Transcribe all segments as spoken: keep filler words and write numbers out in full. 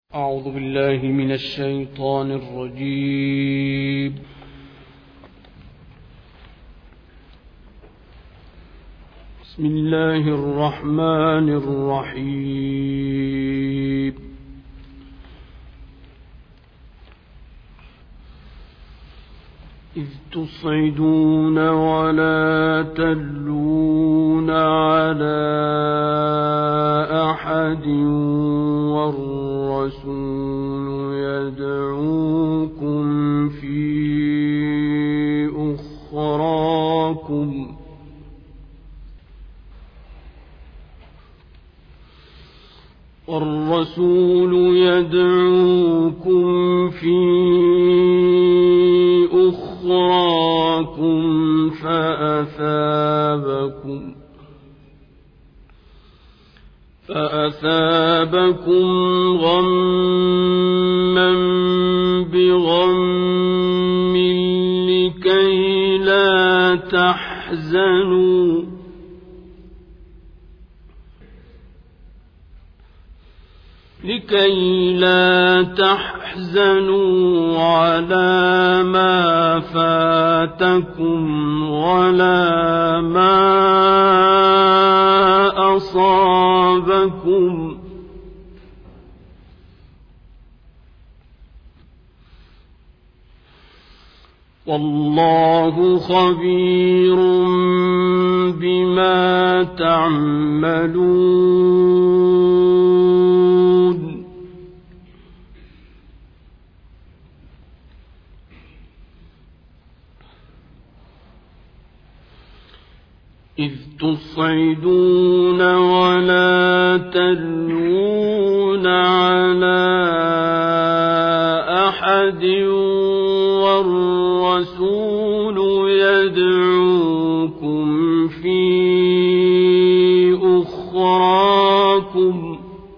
أعوذ بالله من الشيطان الرجيم. بسم الله الرحمن الرحيم. إذ تصعدون ولا تلون على أحد والرسول يدعوكم في أخراكم والرسول يدعوكم في أخراكم فأثابكم فأثابكم غما بغم لكي لا تحزنوا لكي لا تحزنوا على ما فاتكم ولا ما أصابكم والله خبير بما تعملون. إذ تصعدون ولا تلون على أحد والرسول يدعوكم في أخراكم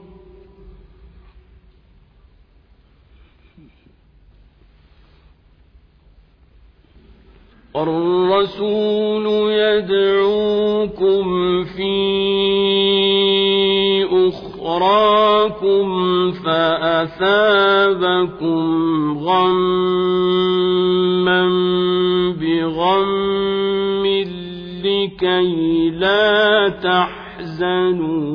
والرسول يدعوكم في أخراكم فأثابكم غما بغم لكي لا تحزنوا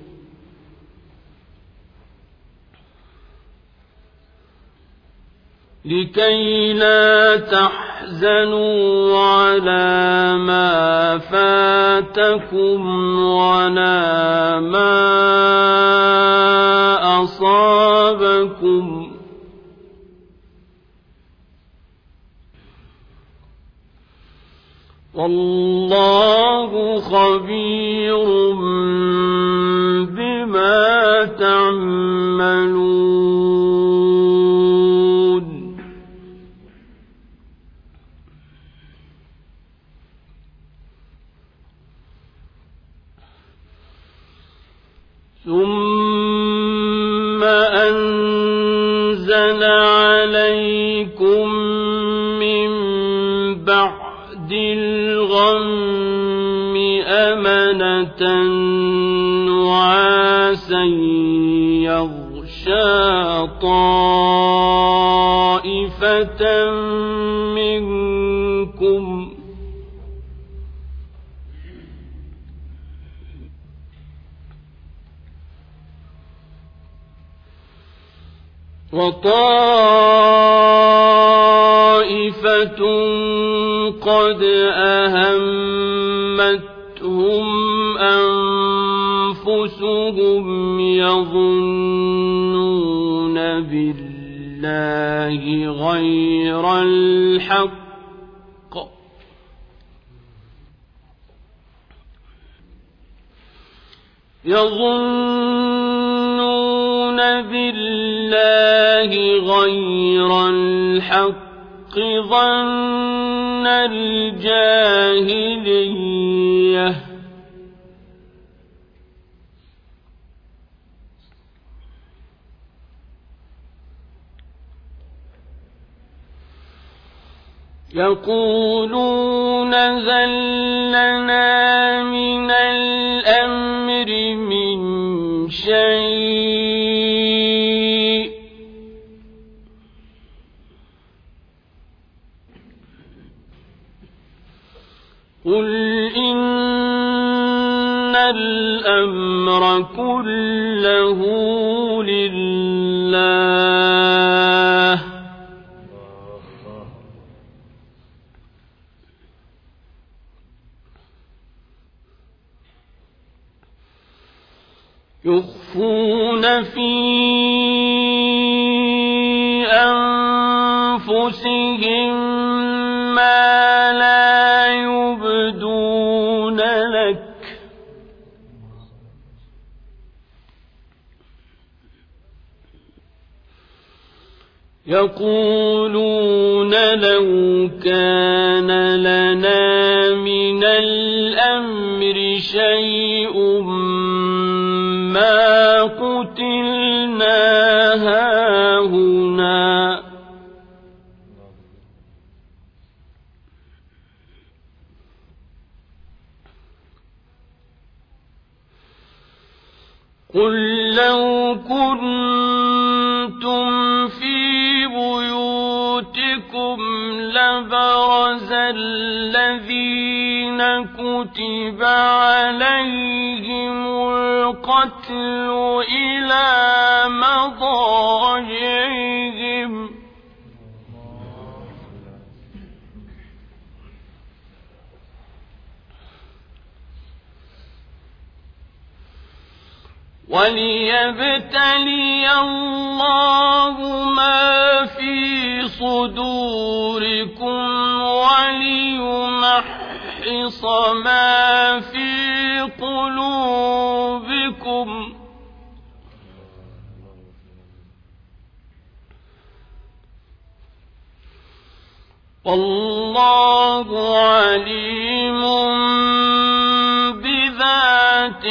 لكي لا تحزنوا على ما فاتكم ولا ما أصابكم والله خبير بما تعملون. ثم أنزل عليكم من بعد الغم أمنة نعاسا يغشى طائفة منكم وطائفة قد أهمتهم أنفسهم يظنون بالله غير الحق يظنون بالله غير الحق ظن الجاهلية يقولون هل لنا من الأمر من شيء قل إن الأمر كله لله يخفون في أنفسهم ما لا يبدون لك يقولون لو كان لنا من الأمر شيء ما قتلنا هاهنا قل لو كنتم في بيوتكم لبرز الذين كتب عليهم القتل إلى مضاجعهم وليبتلي الله ما في صدوركم وليمحص ما في قلوبكم والله عليم بذات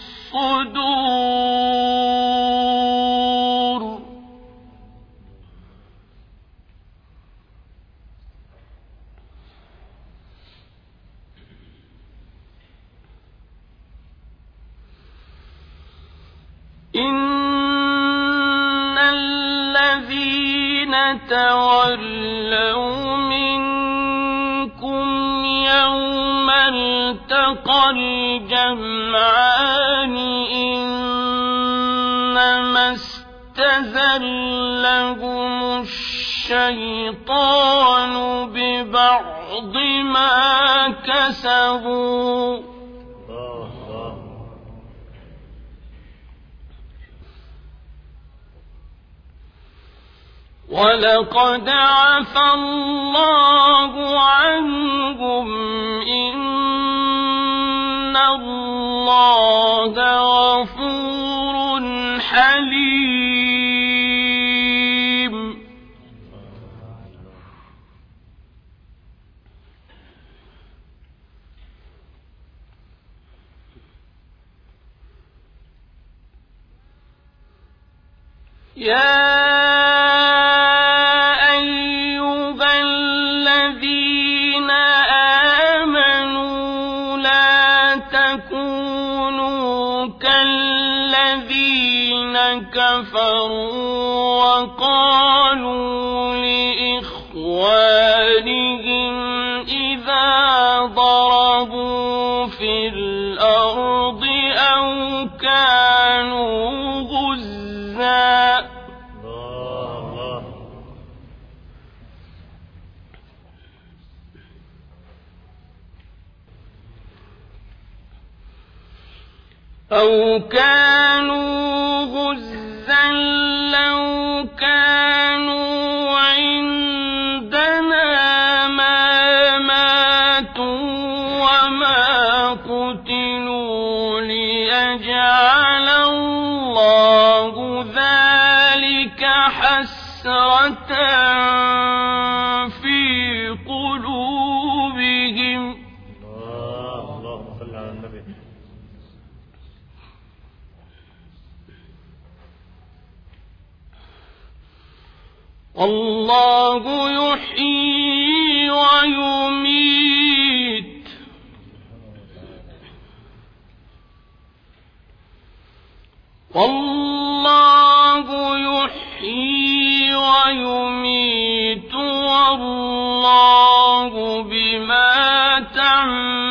الصدور إن الذين تولوا منكم يوم التقى الجمعان إنما استزلهم الشيطان ببعض ما كسبوا ولقد عفا الله عنهم إن الله غفور حليم يا كفروا وقالوا لإخوانهم إذا ضربوا في الأرض أو كانوا غزا أو كانوا غزا لو كانوا عندنا ما ماتوا وما قتلوا ليجعل الله ذلك حسرة في قلوبهم الله يحيي ويميت والله يحيي ويميت والله بما تعملون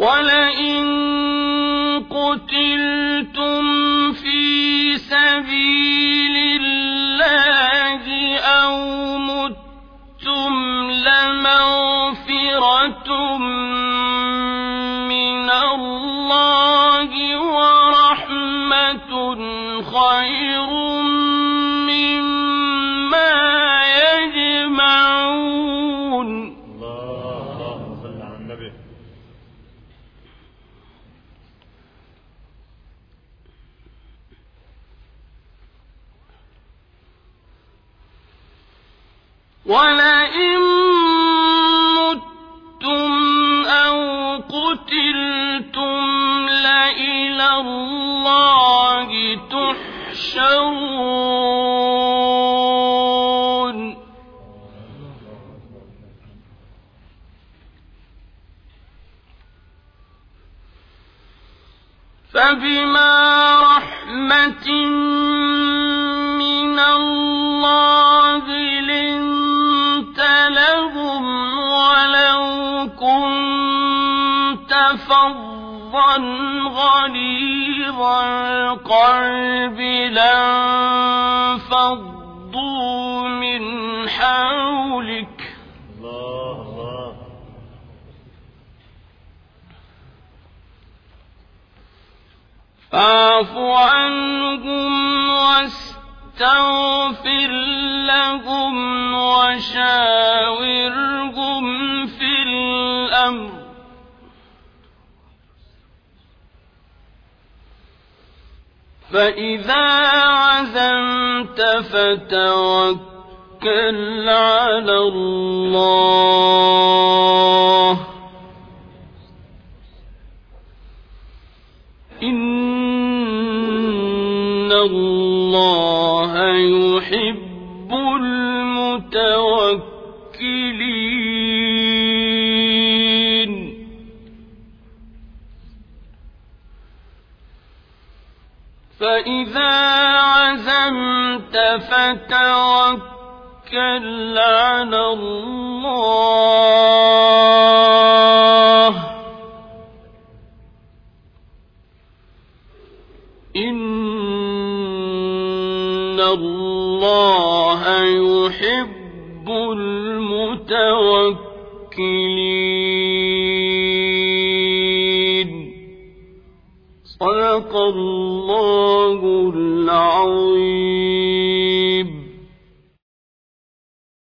ولئن قتلتم في سبيل الله أو متم لمغفرة من الله ورحمة خير مما يجمعون. اللهم صل على النبي. ولئن متم أو قتلتم لإلى الله تحشرون. فبما رحمة من الله لنت لهم ولو كنت فظا غليظ القلب لانفضوا من حولك الله الله. فاعف عنهم واستغفر لهم وشاورهم في الأمر فإذا عزمت فتوكل على الله إن الله يحب المتوكلين. فإذا عزمت فتوكل على الله إن الله يحب المتوكلين. صدق الله العظيم.